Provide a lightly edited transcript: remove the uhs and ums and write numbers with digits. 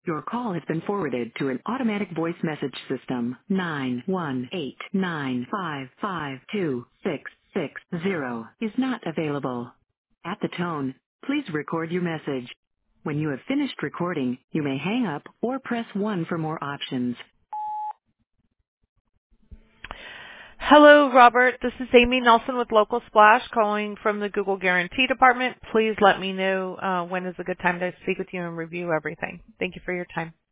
Your call has been forwarded to an automatic voice message system. 918-955-2660 is not available. At the tone, please record your message. When you have finished recording, you may hang up or press 1 for more options. Hello, Robert. This is Amy Nelson with Local Splash calling from the Google Guarantee Department. Please let me know when is a good time to speak with you and review everything. Thank you for your time.